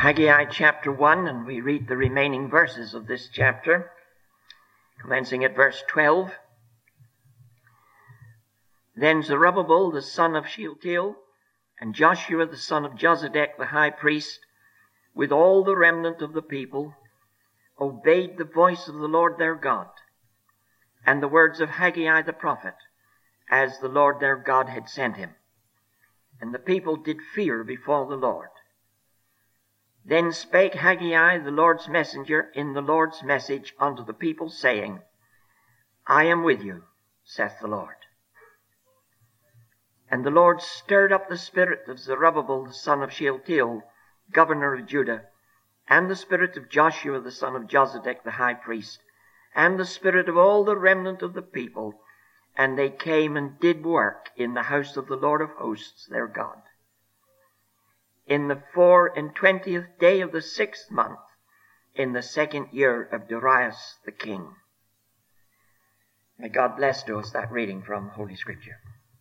Haggai chapter 1, and we read the remaining verses of this chapter, commencing at verse 12. Then Zerubbabel the son of Shealtiel, and Joshua the son of Josedech the high priest, with all the remnant of the people, obeyed the voice of the Lord their God, and the words of Haggai the prophet, as the Lord their God had sent him. And the people did fear before the Lord. Then spake Haggai the Lord's messenger in the Lord's message unto the people, saying, I am with you, saith the Lord. And the Lord stirred up the spirit of Zerubbabel the son of Shealtiel, governor of Judah, and the spirit of Joshua the son of Josedech the high priest, and the spirit of all the remnant of the people, and they came and did work in the house of the Lord of hosts their God. In the 24th day of the 6th month, in the 2nd year of Darius the king. May God bless to us that reading from Holy Scripture.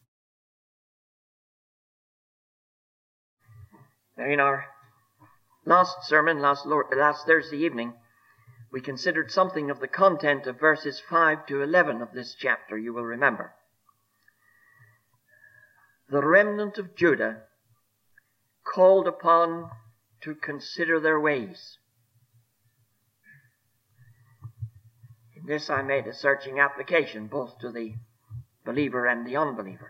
Now, in our last sermon, last Thursday evening, we considered something of the content of verses 5 to 11 of this chapter, you will remember. The remnant of Judah called upon to consider their ways. In this I made a searching application both to the believer and the unbeliever.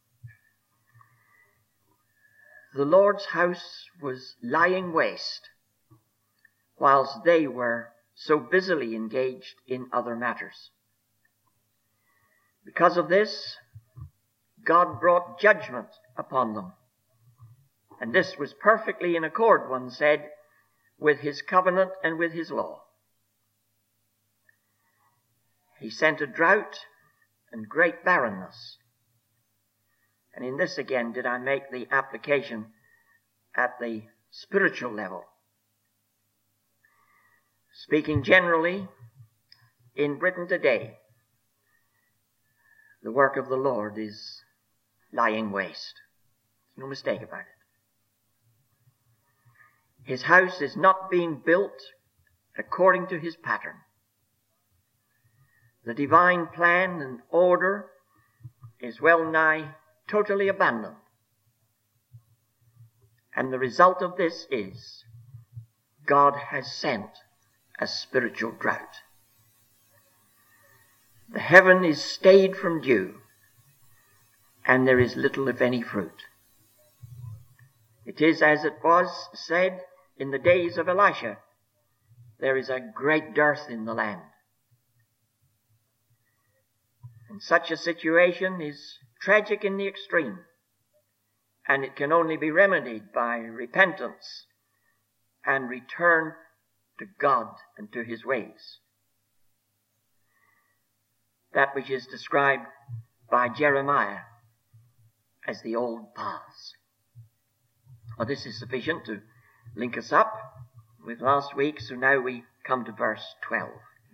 The Lord's house was lying waste, whilst they were so busily engaged in other matters. Because of this, God brought judgment upon them. And this was perfectly in accord, one said, with his covenant and with his law. He sent a drought and great barrenness. And in this again did I make the application at the spiritual level. Speaking generally, in Britain today, the work of the Lord is lying waste. No mistake about it. His house is not being built according to his pattern. The divine plan and order is well nigh totally abandoned. And the result of this is God has sent a spiritual drought. The heaven is stayed from dew, and there is little if any fruit. It is as it was said in the days of Elisha, there is a great dearth in the land. And such a situation is tragic in the extreme, and it can only be remedied by repentance and return to God and to his ways. That which is described by Jeremiah as the old paths. Well, this is sufficient to link us up with last week, so now we come to verse 12.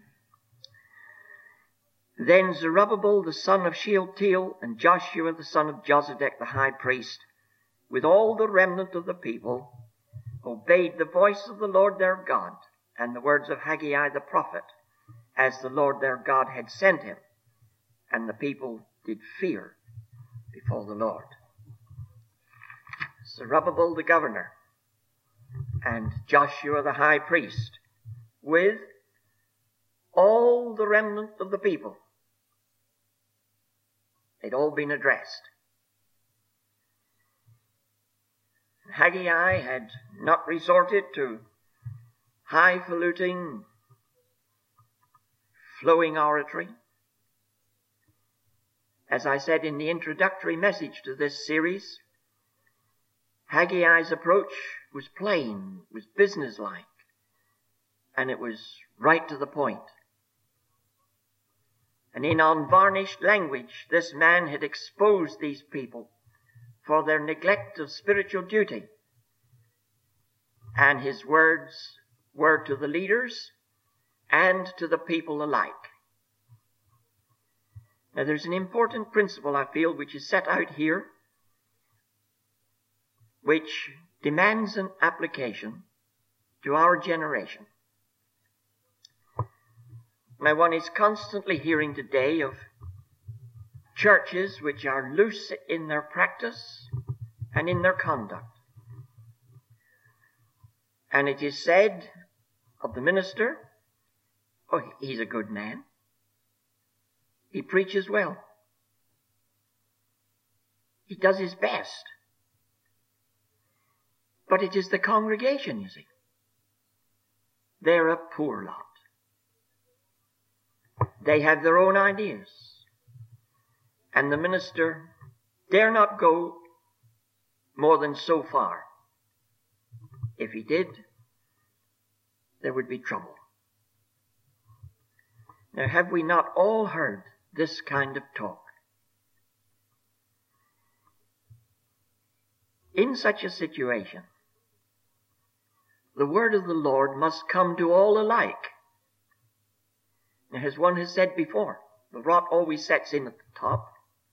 Then Zerubbabel the son of Shealtiel and Joshua the son of Josedech the high priest, with all the remnant of the people, obeyed the voice of the Lord their God and the words of Haggai the prophet, as the Lord their God had sent him, and the people did fear before the Lord. Zerubbabel the governor and Joshua the high priest, with all the remnant of the people. They'd all been addressed. Haggai had not resorted to highfalutin, flowing oratory. As I said in the introductory message to this series, Haggai's approach was plain, was businesslike, and it was right to the point. And in unvarnished language, this man had exposed these people for their neglect of spiritual duty. And his words were to the leaders and to the people alike. Now there's an important principle, I feel, which is set out here, which demands an application to our generation. Now, one is constantly hearing today of churches which are loose in their practice and in their conduct. And it is said of the minister, oh, he's a good man. He preaches well. He does his best. But it is the congregation, you see. They're a poor lot. They have their own ideas. And the minister dare not go more than so far. If he did, there would be trouble. Now, have we not all heard this kind of talk? In such a situation, the word of the Lord must come to all alike. Now, as one has said before, the rot always sets in at the top.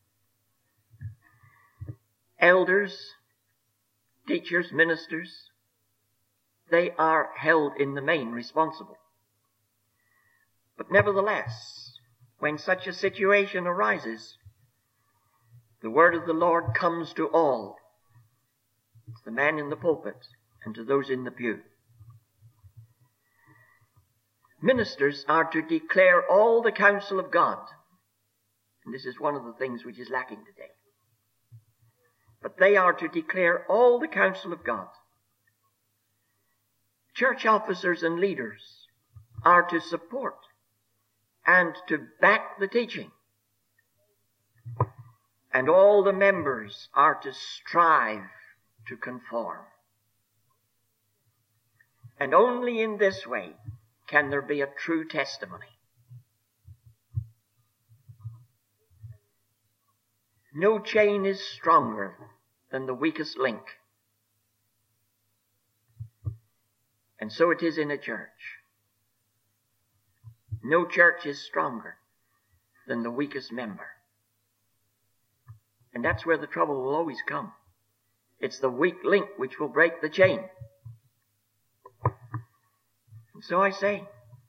Elders, teachers, ministers, they are held in the main responsible. But nevertheless, when such a situation arises, the word of the Lord comes to all, to the man in the pulpit and to those in the pew. Ministers are to declare all the counsel of God. And this is one of the things which is lacking today. But they are to declare all the counsel of God. Church officers and leaders are to support and to back the teaching. And all the members are to strive to conform. And only in this way can there be a true testimony. No chain is stronger than the weakest link. And so it is in a church. No church is stronger than the weakest member. And that's where the trouble will always come. It's the weak link which will break the chain. And so I say,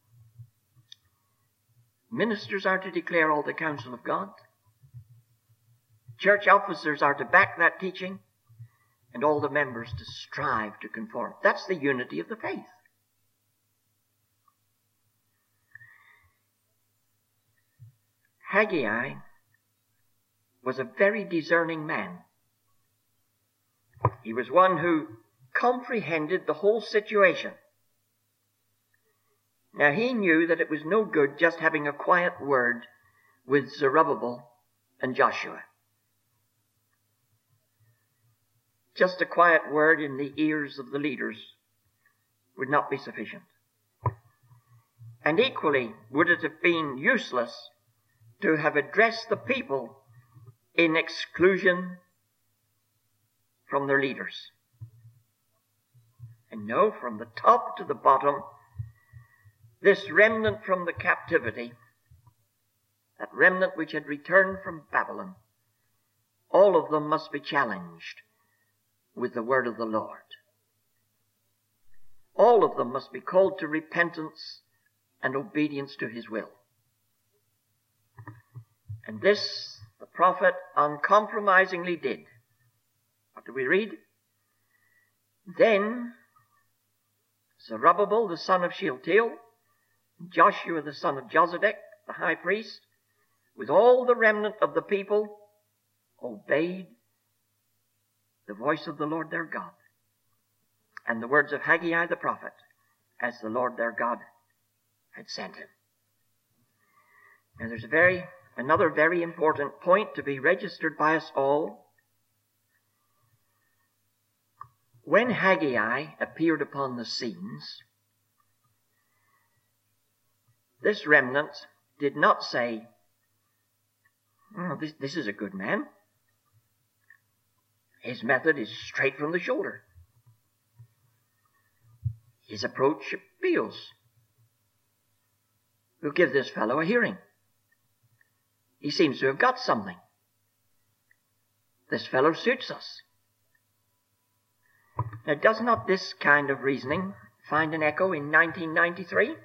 ministers are to declare all the counsel of God. Church officers are to back that teaching, and all the members to strive to conform. That's the unity of the faith. Haggai was a very discerning man. He was one who comprehended the whole situation. Now he knew that it was no good just having a quiet word with Zerubbabel and Joshua. Just a quiet word in the ears of the leaders would not be sufficient. And equally would it have been useless to have addressed the people in exclusion from their leaders. And no, from the top to the bottom, this remnant from the captivity, that remnant which had returned from Babylon, all of them must be challenged with the word of the Lord. All of them must be called to repentance and obedience to his will. And this the prophet uncompromisingly did. What do we read? Then Zerubbabel the son of Shealtiel, Joshua the son of Jozadak, the high priest, with all the remnant of the people, obeyed the voice of the Lord their God and the words of Haggai the prophet, as the Lord their God had sent him. Now there's another very important point to be registered by us all. When Haggai appeared upon the scenes, this remnant did not say, oh, this is a good man. His method is straight from the shoulder. His approach appeals. We'll give this fellow a hearing. He seems to have got something. This fellow suits us. Now, does not this kind of reasoning find an echo in 1993?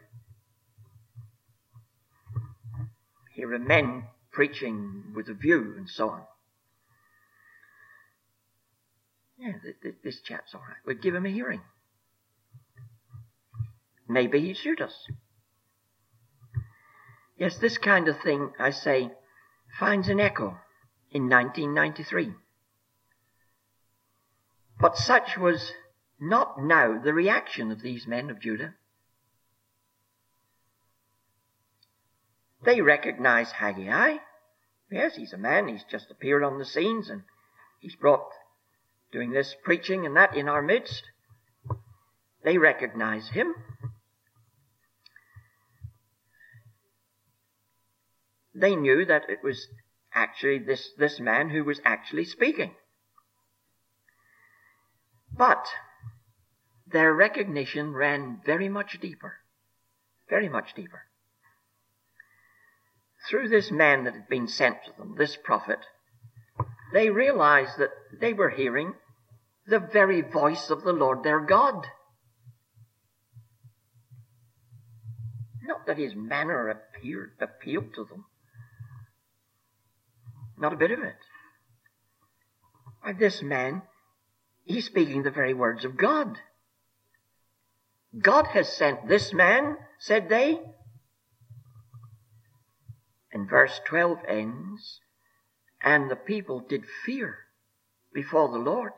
Here are men preaching with a view and so on. Yeah, this chap's all right. We'll give him a hearing. Maybe he'd suit us. Yes, this kind of thing, I say, finds an echo in 1993. But such was not now the reaction of these men of Judah. They recognize Haggai. Yes, he's a man. He's just appeared on the scenes and he's doing this preaching and that in our midst. They recognize him. They knew that it was actually this man who was actually speaking. But their recognition ran very much deeper. Very much deeper. Through this man that had been sent to them, this prophet, they realized that they were hearing the very voice of the Lord their God. Not that his manner appealed to them. Not a bit of it. Why, this man, he's speaking the very words of God. God has sent this man, said they. And verse 12 ends, and the people did fear before the Lord.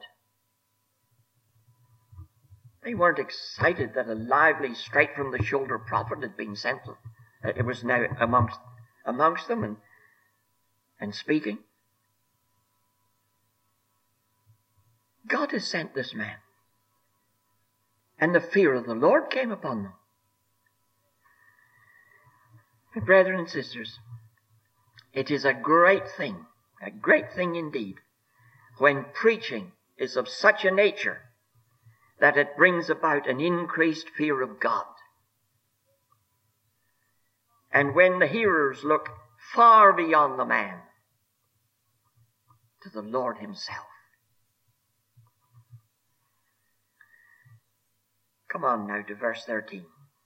They weren't excited that a lively, straight-from-the-shoulder prophet had been sent to them. It was now amongst them and speaking. God has sent this man. And the fear of the Lord came upon them. My brethren and sisters, it is a great thing indeed, when preaching is of such a nature that it brings about an increased fear of God. And when the hearers look far beyond the man to the Lord himself. Come on now to verse 13.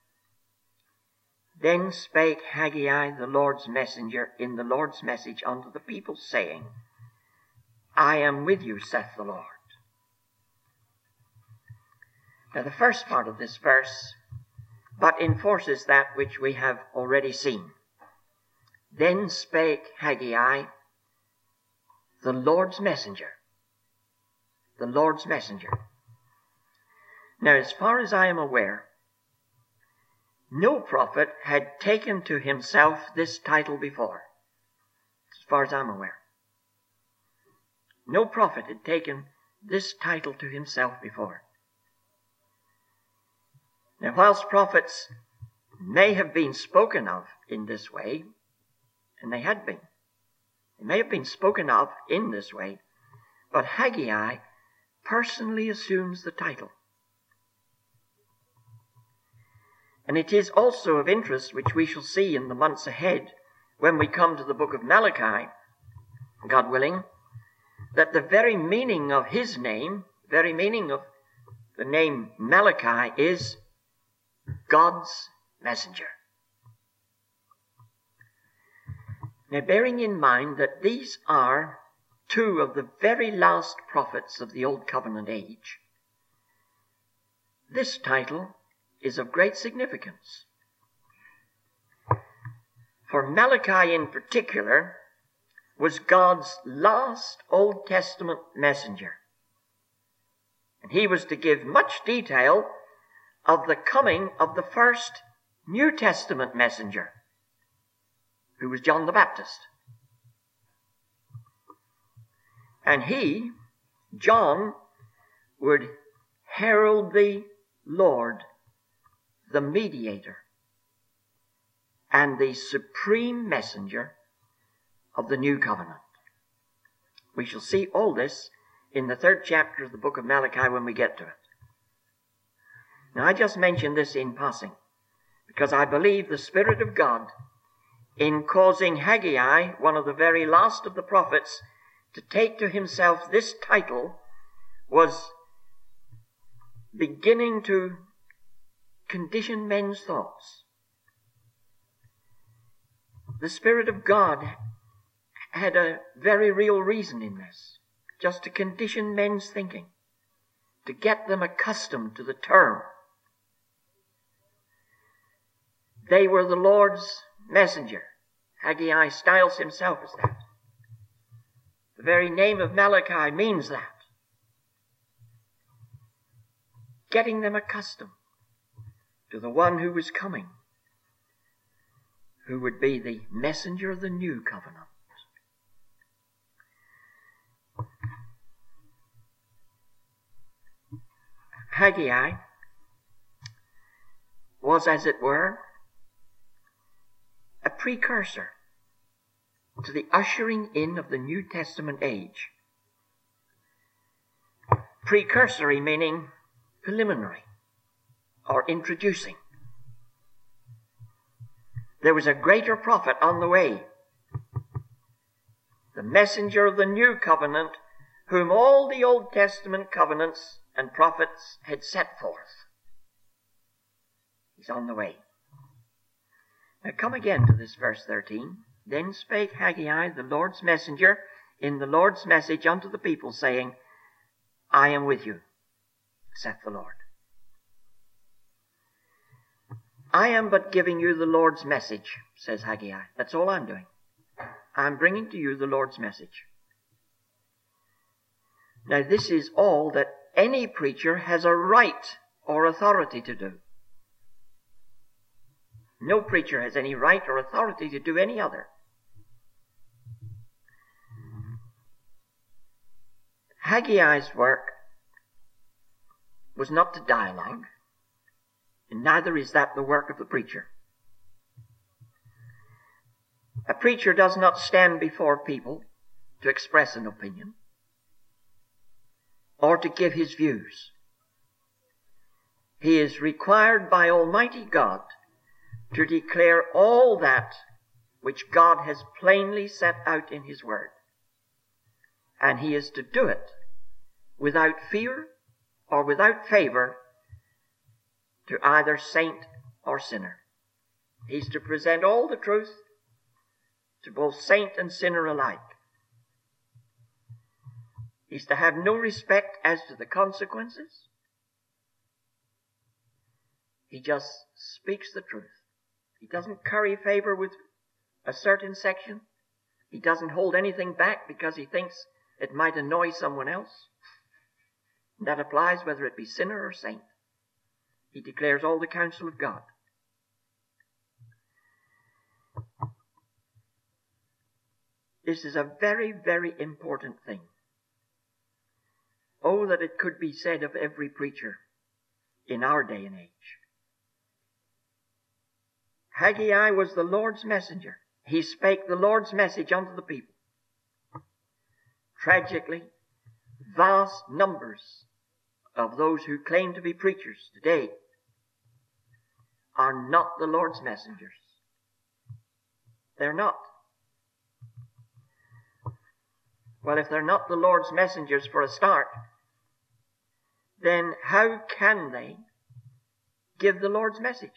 Then spake Haggai the Lord's messenger in the Lord's message unto the people, saying, I am with you, saith the Lord. Now the first part of this verse but enforces that which we have already seen. Then spake Haggai, the Lord's messenger. The Lord's messenger. Now, as far as I am aware, no prophet had taken to himself this title before. As far as I'm aware. No prophet had taken this title to himself before. Now, whilst prophets may have been spoken of in this way, and they had been, they may have been spoken of in this way, but Haggai personally assumes the title. And it is also of interest, which we shall see in the months ahead, when we come to the book of Malachi, God willing, that the very meaning of his name, very meaning of the name Malachi, is God's messenger. Now, bearing in mind that these are two of the very last prophets of the Old Covenant age, this title is of great significance. For Malachi in particular was God's last Old Testament messenger. And he was to give much detail of the coming of the first New Testament messenger, who was John the Baptist. And he, John, would herald the Lord, the mediator, and the supreme messenger of the new covenant. We shall see all this in the 3rd chapter of the book of Malachi when we get to it. Now, I just mention this in passing, because I believe the Spirit of God, in causing Haggai, one of the very last of the prophets, to take to himself this title, was beginning to condition men's thoughts. The Spirit of God had a very real reason in this, just to condition men's thinking, to get them accustomed to the term. They were the Lord's messenger. Haggai styles himself as that. The very name of Malachi means that. Getting them accustomed to the one who was coming, who would be the messenger of the new covenant. Haggai was, as it were, a precursor to the ushering in of the New Testament age. Precursory meaning preliminary or introducing. There was a greater prophet on the way, the messenger of the new covenant, whom all the Old Testament covenants and prophets had set forth. He's on the way. Now come again to this verse 13. Then spake Haggai, the Lord's messenger, in the Lord's message unto the people, saying, I am with you, saith the Lord. I am but giving you the Lord's message, says Haggai. That's all I'm doing. I'm bringing to you the Lord's message. Now this is all that any preacher has a right or authority to do. No preacher has any right or authority to do any other. Haggai's work was not to dialogue, and neither is that the work of the preacher. A preacher does not stand before people to express an opinion or to give his views. He is required by Almighty God to declare all that which God has plainly set out in His Word. And he is to do it without fear or without favor to either saint or sinner. He's to present all the truth to both saint and sinner alike. He's to have no respect as to the consequences. He just speaks the truth. He doesn't curry favor with a certain section. He doesn't hold anything back because he thinks it might annoy someone else. And that applies whether it be sinner or saint. He declares all the counsel of God. This is a very, very important thing. Oh, that it could be said of every preacher in our day and age. Haggai was the Lord's messenger. He spake the Lord's message unto the people. Tragically, vast numbers of those who claim to be preachers today are not the Lord's messengers. They're not. Well, if they're not the Lord's messengers for a start, then how can they give the Lord's message?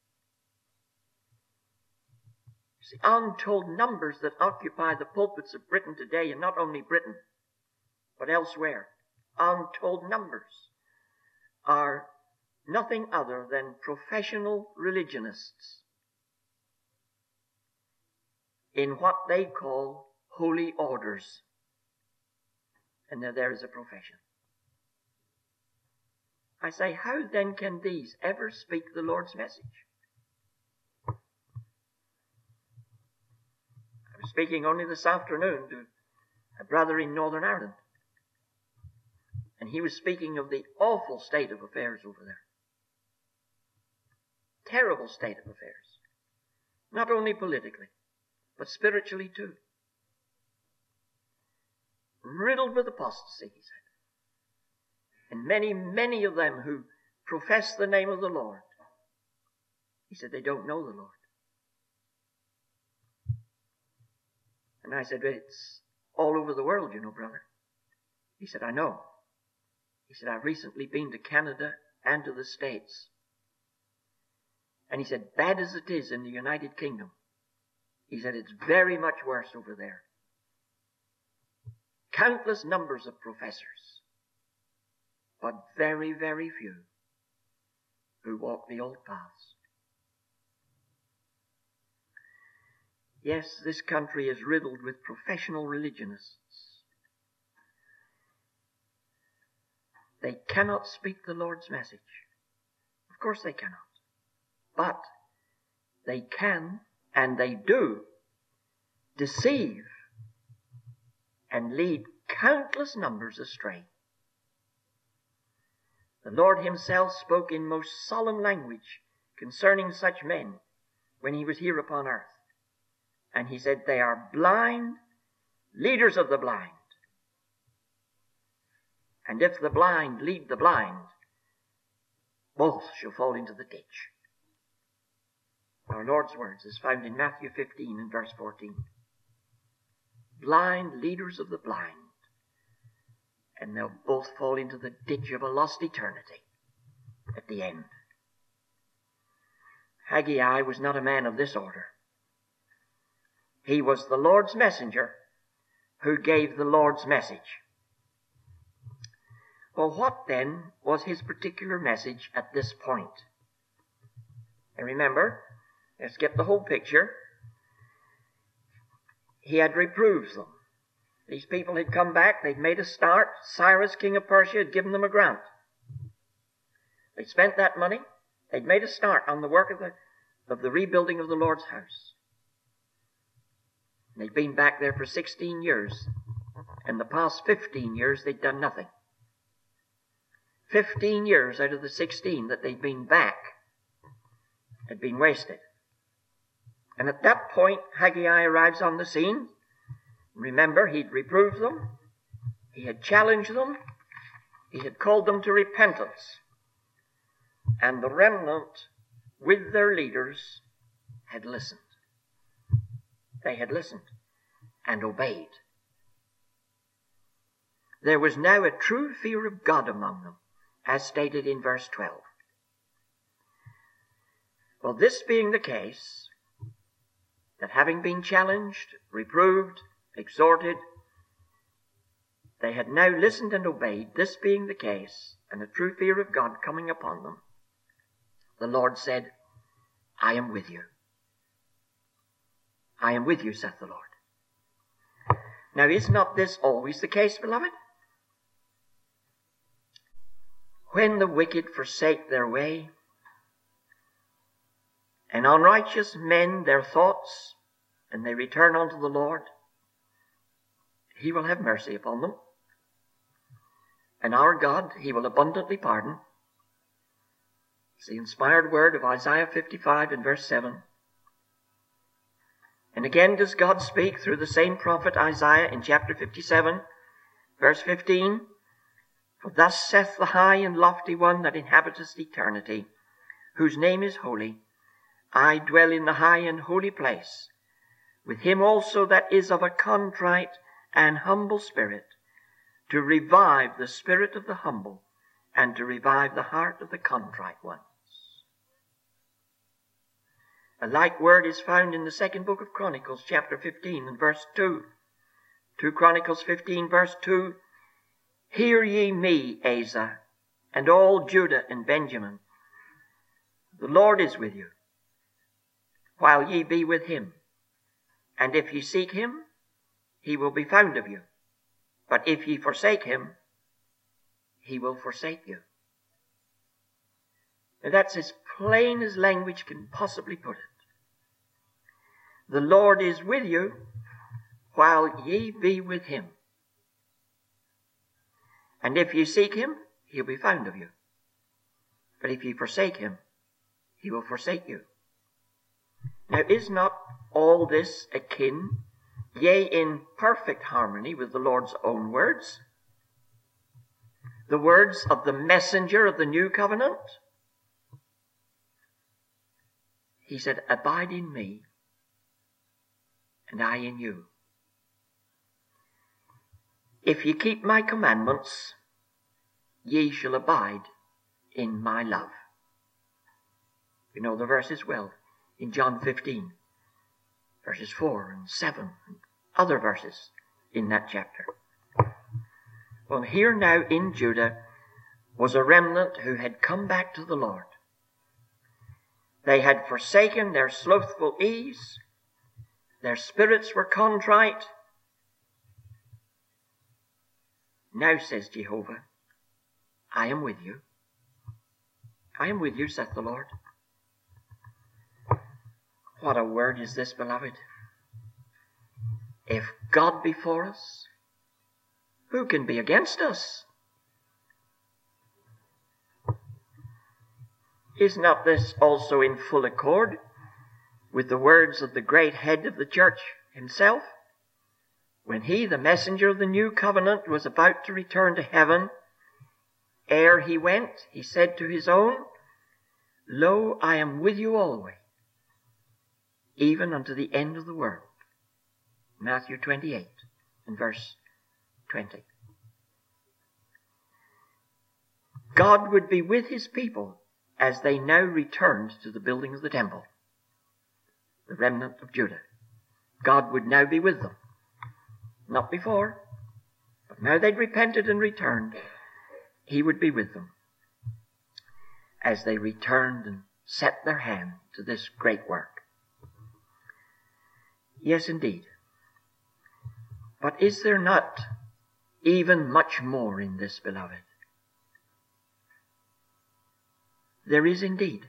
See, untold numbers that occupy the pulpits of Britain today, and not only Britain, but elsewhere, untold numbers are nothing other than professional religionists in what they call holy orders. And now there is a profession. I say, how then can these ever speak the Lord's message? I was speaking only this afternoon to a brother in Northern Ireland, and he was speaking of the awful state of affairs over there. Terrible state of affairs. Not only politically, but spiritually too. Riddled with apostasy, he said. And many, many of them who profess the name of the Lord, he said, they don't know the Lord. And I said, it's all over the world, you know, brother. He said, I know. He said, I've recently been to Canada and to the States. And he said, bad as it is in the United Kingdom, he said, it's very much worse over there. Countless numbers of professors, but very, very few who walk the old paths. Yes, this country is riddled with professional religionists. They cannot speak the Lord's message. Of course they cannot. But they can, and they do, deceive and lead countless numbers astray. The Lord himself spoke in most solemn language concerning such men when he was here upon earth. And he said, they are blind leaders of the blind. And if the blind lead the blind, both shall fall into the ditch. Our Lord's words is found in Matthew 15 and verse 14. Blind leaders of the blind, and they'll both fall into the ditch of a lost eternity at the end. Haggai was not a man of this order. He was the Lord's messenger who gave the Lord's message. Well, what then was his particular message at this point? And remember, let's get the whole picture. He had reproved them. These people had come back, they'd made a start. Cyrus, king of Persia, had given them a grant. They'd spent that money, they'd made a start on the work of the rebuilding of the Lord's house. And they'd been back there for 16 years. In the past 15 years, they'd done nothing. 15 years out of the 16 that they'd been back had been wasted. And at that point, Haggai arrives on the scene. Remember, he'd reproved them. He had challenged them. He had called them to repentance. And the remnant, with their leaders, had listened. They had listened and obeyed. There was now a true fear of God among them, as stated in verse 12. Well, this being the case, that having been challenged, reproved, exhorted, they had now listened and obeyed, this being the case, and a true fear of God coming upon them, the Lord said, I am with you. I am with you, saith the Lord. Now, is not this always the case, beloved? When the wicked forsake their way, and unrighteous men their thoughts, and they return unto the Lord, he will have mercy upon them. And our God, he will abundantly pardon. It's the inspired word of Isaiah 55 and verse 7. And again does God speak through the same prophet Isaiah in chapter 57, verse 15. For thus saith the high and lofty one that inhabiteth eternity, whose name is holy, I dwell in the high and holy place, with him also that is of a contrite and humble spirit, to revive the spirit of the humble, and to revive the heart of the contrite ones. A like word is found in the second book of Chronicles, chapter 15 and verse 2. 2 Chronicles 15, verse 2. Hear ye me, Asa, and all Judah and Benjamin. The Lord is with you, while ye be with him. And if ye seek him, he will be found of you. But if ye forsake him, he will forsake you. And that's as plain as language can possibly put it. The Lord is with you while ye be with him. And if ye seek him, he'll be found of you. But if ye forsake him, he will forsake you. Now, is not all this akin, yea, in perfect harmony with the Lord's own words? The words of the messenger of the new covenant? He said, abide in me, and I in you. If ye keep my commandments, ye shall abide in my love. We know the verses well. In John 15, verses 4 and 7, and other verses in that chapter. Well, here now in Judah was a remnant who had come back to the Lord. They had forsaken their slothful ease. Their spirits were contrite. Now, says Jehovah, I am with you. I am with you, saith the Lord. What a word is this, beloved. If God be for us, who can be against us? Is not this also in full accord with the words of the great head of the church himself? When he, the messenger of the new covenant, was about to return to heaven, ere he went, he said to his own, Lo, I am with you always, even unto the end of the world. Matthew 28 and verse 20. God would be with his people as they now returned to the building of the temple. The remnant of Judah. God would now be with them. Not before, but now they'd repented and returned. He would be with them as they returned and set their hand to this great work. Yes, indeed. But is there not even much more in this, beloved? There is indeed.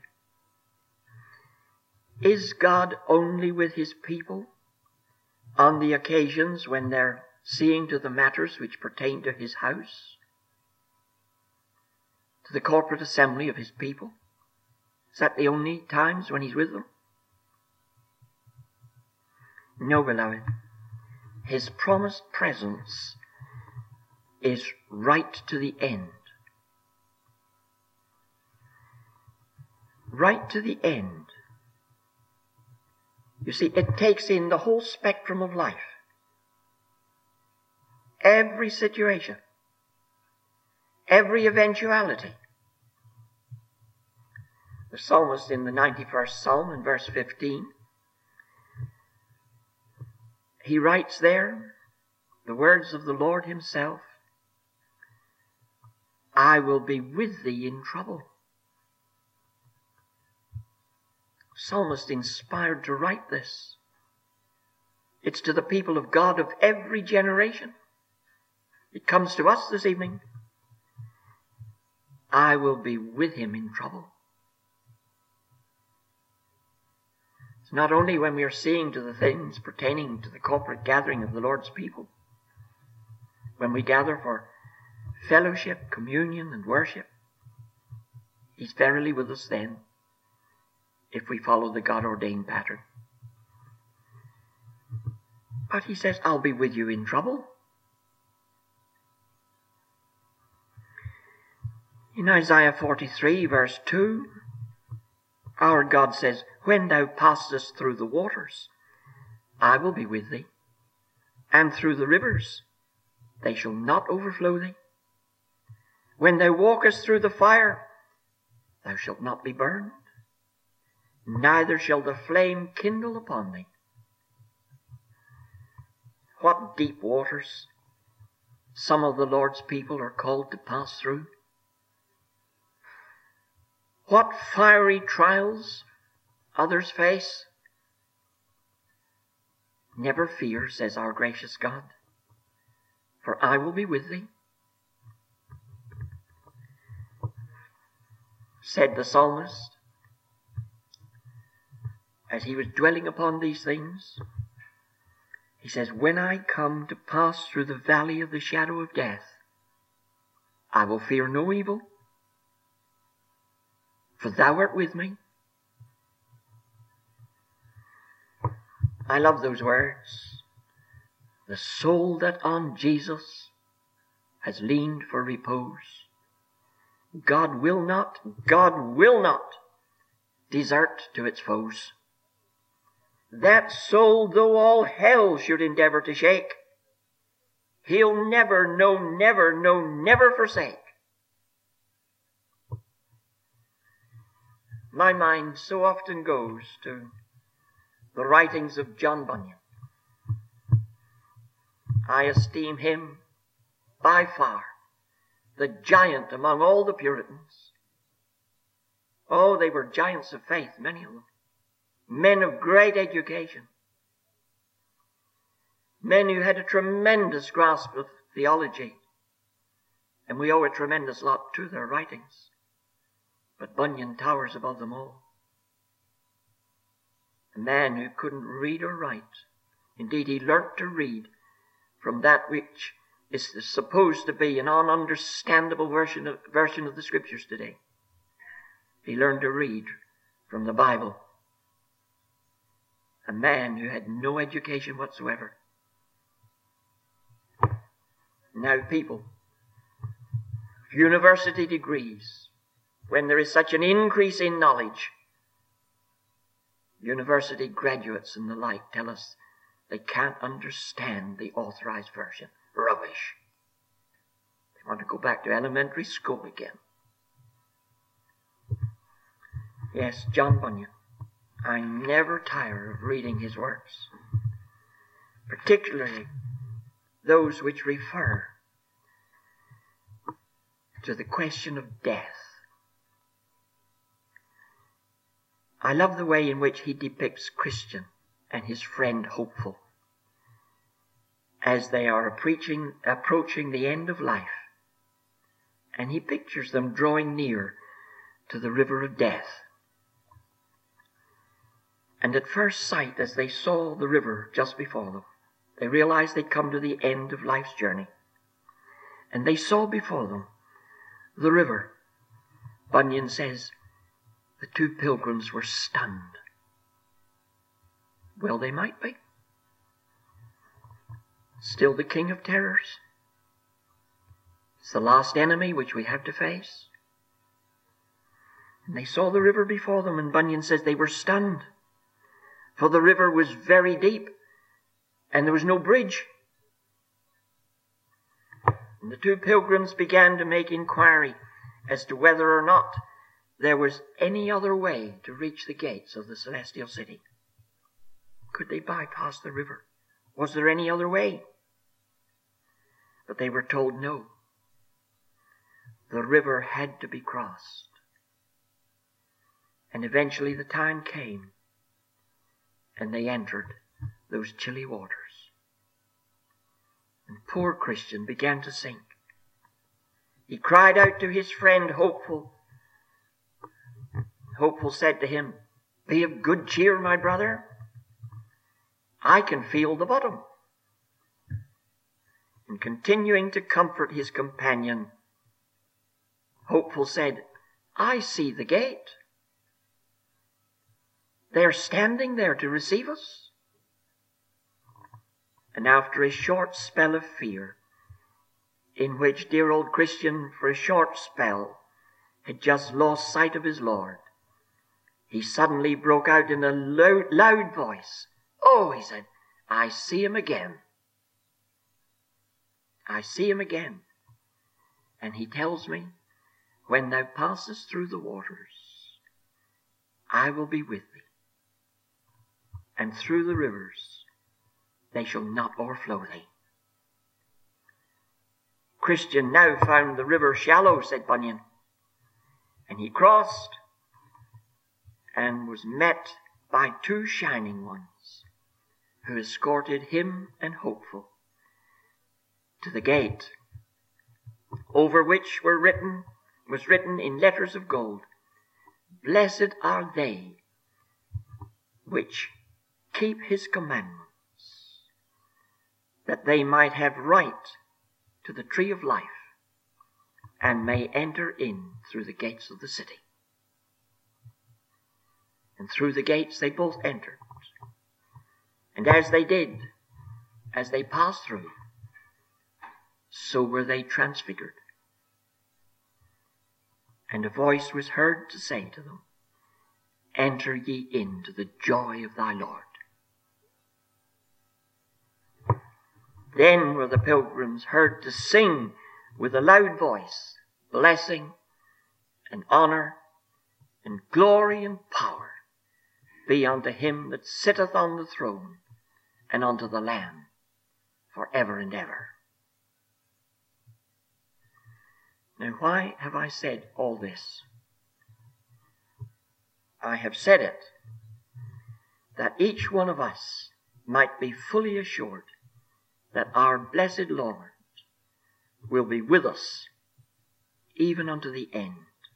Is God only with his people on the occasions when they're seeing to the matters which pertain to his house, to the corporate assembly of his people? Is that the only times when he's with them? No, beloved. His promised presence is right to the end. Right to the end. You see, it takes in the whole spectrum of life. Every situation. Every eventuality. The psalmist in the 91st Psalm in verse 15, he writes there the words of the Lord himself, I will be with thee in trouble. Psalmist inspired to write this. It's to the people of God of every generation. It comes to us this evening. I will be with him in trouble. It's not only when we are seeing to the things pertaining to the corporate gathering of the Lord's people, when we gather for fellowship, communion, and worship. He's verily with us then, if we follow the God-ordained pattern. But he says, I'll be with you in trouble. In Isaiah 43, verse 2, our God says, when thou passest through the waters, I will be with thee, and through the rivers, they shall not overflow thee. When thou walkest through the fire, thou shalt not be burned, neither shall the flame kindle upon thee. What deep waters some of the Lord's people are called to pass through. What fiery trials others face. Never fear, says our gracious God, for I will be with thee. Said the psalmist, as he was dwelling upon these things, he says, when I come to pass through the valley of the shadow of death, I will fear no evil, for thou art with me. I love those words. The soul that on Jesus has leaned for repose, God will not desert to its foes. That soul, though all hell should endeavor to shake, he'll never forsake. My mind so often goes to the writings of John Bunyan. I esteem him by far the giant among all the Puritans. Oh, they were giants of faith, many of them. Men of great education. Men who had a tremendous grasp of theology. And we owe a tremendous lot to their writings. But Bunyan towers above them all. A man who couldn't read or write. Indeed, he learnt to read from that which is supposed to be an ununderstandable version of the Scriptures today. He learned to read from the Bible. A man who had no education whatsoever. Now people, university degrees, when there is such an increase in knowledge, university graduates and the like tell us they can't understand the authorized version. Rubbish. They want to go back to elementary school again. Yes, John Bunyan. I never tire of reading his works, particularly those which refer to the question of death. I love the way in which he depicts Christian and his friend Hopeful as they are approaching the end of life. And he pictures them drawing near to the river of death. And at first sight, as they saw the river just before them, they realized they'd come to the end of life's journey. And they saw before them the river. Bunyan says, the two pilgrims were stunned. Well, they might be. Still the king of terrors. It's the last enemy which we have to face. And they saw the river before them, and Bunyan says they were stunned. For the river was very deep, and there was no bridge. And the two pilgrims began to make inquiry as to whether or not there was any other way to reach the gates of the celestial city. Could they bypass the river? Was there any other way? But they were told no. The river had to be crossed. And eventually the time came, and they entered those chilly waters. And poor Christian began to sink. He cried out to his friend Hopeful. Hopeful said to him, "Be of good cheer, my brother. I can feel the bottom." And continuing to comfort his companion, Hopeful said, "I see the gate. They're standing there to receive us." And after a short spell of fear, in which dear old Christian for a short spell had just lost sight of his Lord, he suddenly broke out in a loud voice. "Oh," he said, "I see him again. I see him again. And he tells me, when thou passest through the waters, I will be with thee. And through the rivers, they shall not o'erflow thee." Christian now found the river shallow, said Bunyan, and he crossed and was met by two shining ones who escorted him and Hopeful to the gate, over which was written in letters of gold, "Blessed are they which keep his commandments, that they might have right to the tree of life, and may enter in through the gates of the city." And through the gates they both entered. And as they did, as they passed through, so were they transfigured. And a voice was heard to say to them, "Enter ye into the joy of thy Lord." Then were the pilgrims heard to sing with a loud voice, blessing and honor and glory and power be unto him that sitteth on the throne and unto the Lamb for ever and ever. Now, why have I said all this? I have said it that each one of us might be fully assured that our blessed Lord will be with us even unto the end.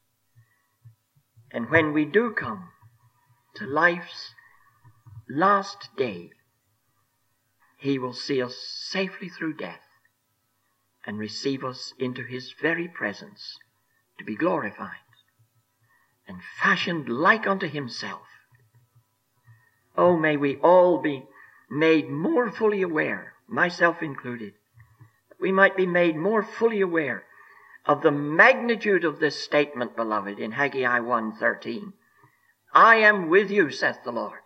And when we do come to life's last day, he will see us safely through death and receive us into his very presence to be glorified and fashioned like unto himself. Oh, may we all be made more fully aware, myself included, that we might be made more fully aware of the magnitude of this statement, beloved, in Haggai 1:13. I am with you, saith the Lord.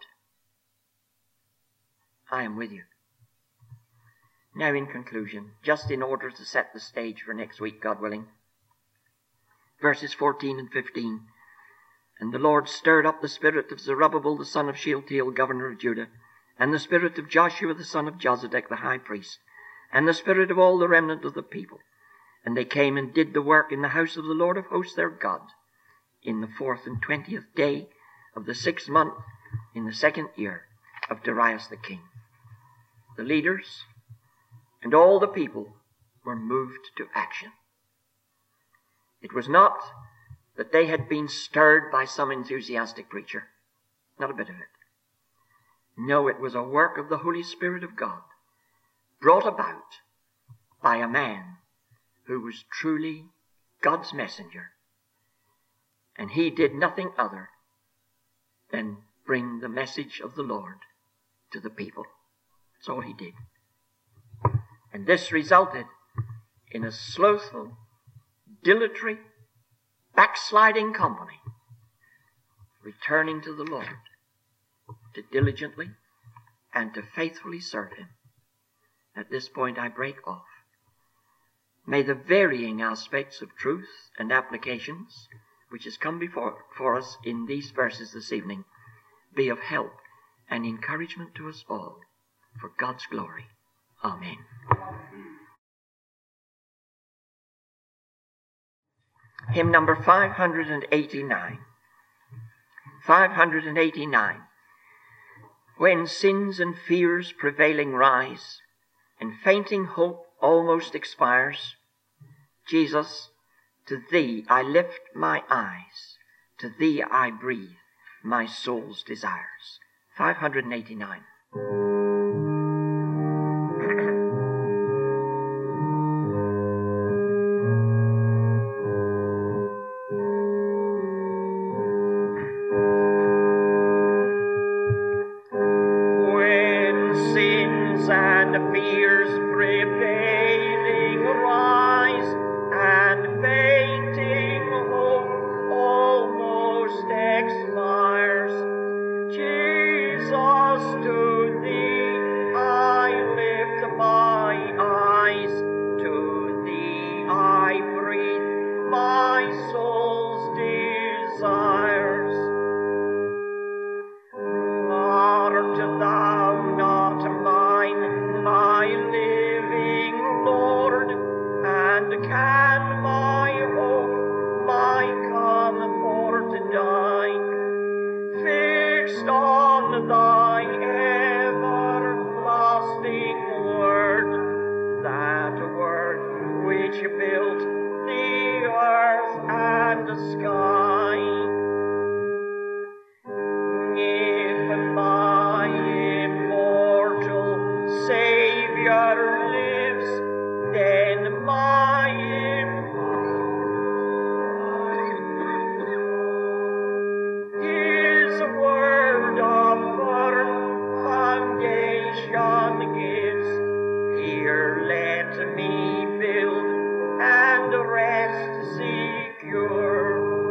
I am with you. Now, in conclusion, just in order to set the stage for next week, God willing, verses 14 and 15. And the Lord stirred up the spirit of Zerubbabel the son of Shealtiel, governor of Judah, and the spirit of Joshua the son of Jozadak the high priest, and the spirit of all the remnant of the people. And they came and did the work in the house of the Lord of hosts their God, in the 4th and 20th day of the 6th month, in the 2nd year of Darius the king. The leaders and all the people were moved to action. It was not that they had been stirred by some enthusiastic preacher. Not a bit of it. No, it was a work of the Holy Spirit of God, brought about by a man who was truly God's messenger. And he did nothing other than bring the message of the Lord to the people. That's all he did. And this resulted in a slothful, dilatory, backsliding company returning to the Lord to diligently and to faithfully serve him. At this point I break off. May the varying aspects of truth and applications which has come for us in these verses this evening be of help and encouragement to us all for God's glory. Amen. Hymn number 589. 589. When sins and fears prevailing rise, and fainting hope almost expires, Jesus, to thee I lift my eyes, to thee I breathe my soul's desires. 589. And fears prevailing rise, and fainting hope almost expires. Jesus, to thee I lift my eyes, to thee I breathe my soul's desires. Art thou not my living Lord, and can my hope, my comfort die, fixed on thy everlasting word, that word which built the earth and the sky. If my immortal Savior lives, then my His word of firm foundation gives. Here let me build and rest secure.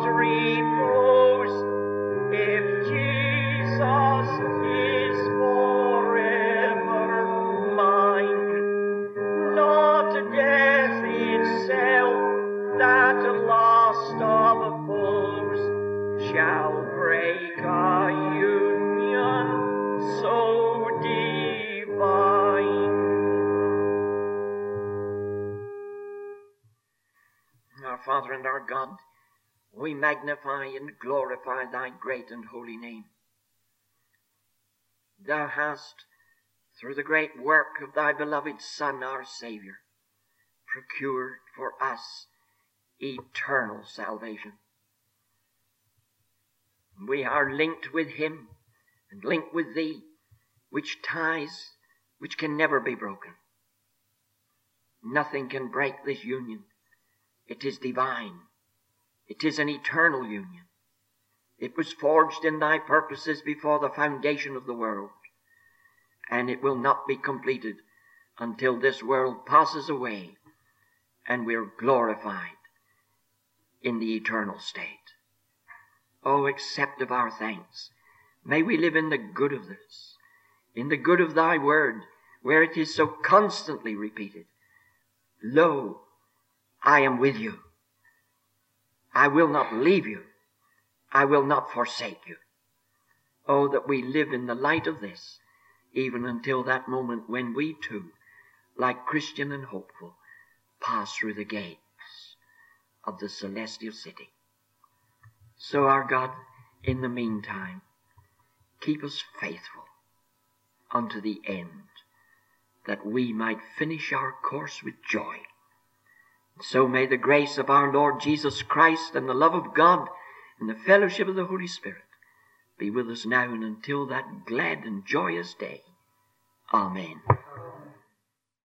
repose if Jesus is forever mine. Not death itself, that last of foes, shall break our union so divine. Our Father and our God, we magnify and glorify thy great and holy name. Thou hast, through the great work of thy beloved Son, our Saviour, procured for us eternal salvation. We are linked with him and linked with thee, which ties which can never be broken. Nothing can break this union. It is divine. It is an eternal union. It was forged in thy purposes before the foundation of the world, and it will not be completed until this world passes away and we're glorified in the eternal state. Oh, accept of our thanks. May we live in the good of this, in the good of thy word, where it is so constantly repeated. Lo, I am with you. I will not leave you. I will not forsake you. Oh, that we live in the light of this, even until that moment when we too, like Christian and hopeful, pass through the gates of the celestial city. So, our God, in the meantime, keep us faithful unto the end, that we might finish our course with joy. So may the grace of our Lord Jesus Christ and the love of God and the fellowship of the Holy Spirit be with us now and until that glad and joyous day. Amen.